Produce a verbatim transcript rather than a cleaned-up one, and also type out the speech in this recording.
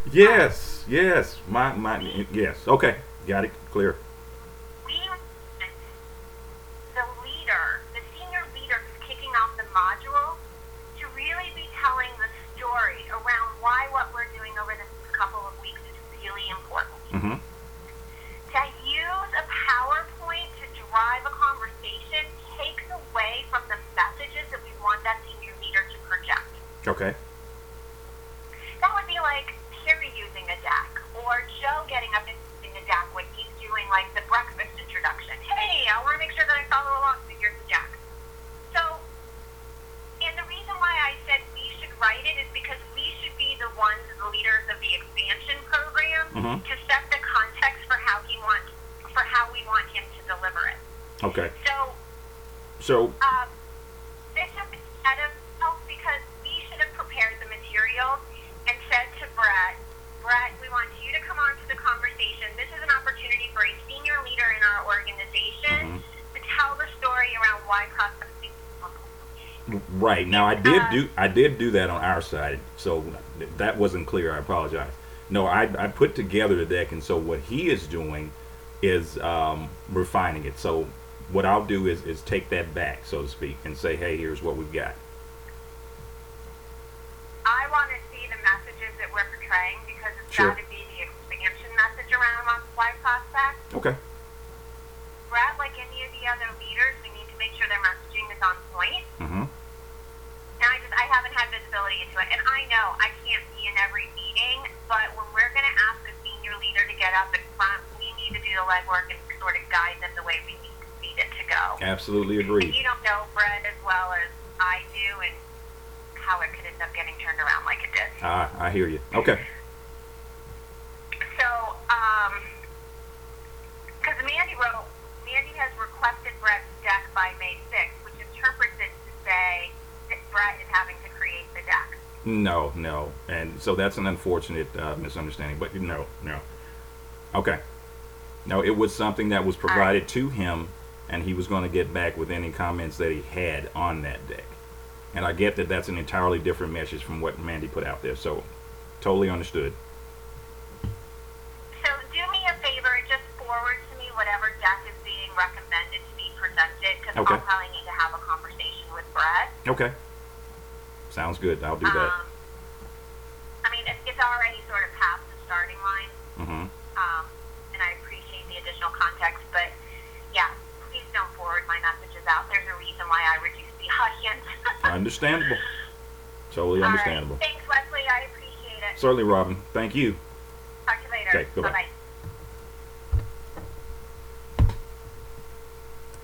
Yes, yes. My my yes. Okay, got it clear. We want the leader, the senior leader who's kicking off the module, to really be telling the story around why what we're doing over the next couple of weeks is really important. Mm-hmm. To use a PowerPoint to drive a conversation takes away from the messages that we want that senior leader to project. Okay. That would be like Terry using a deck, or Joe getting up and using a deck when he's doing like the breakfast introduction. Hey, I want to make sure that I follow along, so here's the deck. So, and the reason why I said we should write it is because we should be the ones, the leaders of the expansion program, Mm-hmm. to set the context for how he wants, for how we want him to deliver it. Okay. So, So um, this is ahead of itself because we should have prepared the materials and said to Brett, Brett, we want you to come on to the conversation. This is an opportunity for a senior leader in our organization Mhm. to tell the story around why prospecting. right now, I did Uh, do I did do that on our side, so that wasn't clear. I apologize. No, I I put together the deck, and so what he is doing is um, refining it. So what I'll do is is take that back, so to speak, and say, hey, here's what we've got. I want to see the messages that we're portraying because it's Sure. got to be the expansion message around on why prospect. Okay. Brett, like any of the other leaders, we need to make sure their messaging is on point. Mm-hmm. And I just, I haven't had visibility into it. And I know I can't be in every meeting, but when we're going to ask a senior leader to get up in front, we need to do the legwork and sort of guide them the way we need, need it to go. Absolutely And agree. you don't know Brett as well as I do and how it could end up getting turned around like it did. Ah, I hear you. Okay. So, um, because Mandy wrote, Mandy has requested Brett's deck by May sixth, which interprets it to say that Brett is having to create the deck. No, no, and so that's an unfortunate uh, misunderstanding. But no, no. Okay. No, it was something that was provided to him, and he was going to get back with any comments that he had on that deck. And I get that that's an entirely different message from what Mandy put out there. So, totally understood. So do me a favor and just forward to me whatever deck is being recommended to be presented, because Okay. I'll probably need to have a conversation with Brett. Okay. Sounds good. I'll do that. Um, I mean, it's, it's already sort of past the starting line, Mm-hmm. um, and I appreciate the additional context, but yeah, please don't forward my messages out. There's a reason why I reduced the audience. Understandable. Totally All right. understandable. Thanks, Wesley. I appreciate it. Certainly, Robin. Thank you. Talk to you later. Okay, goodbye. Bye-bye.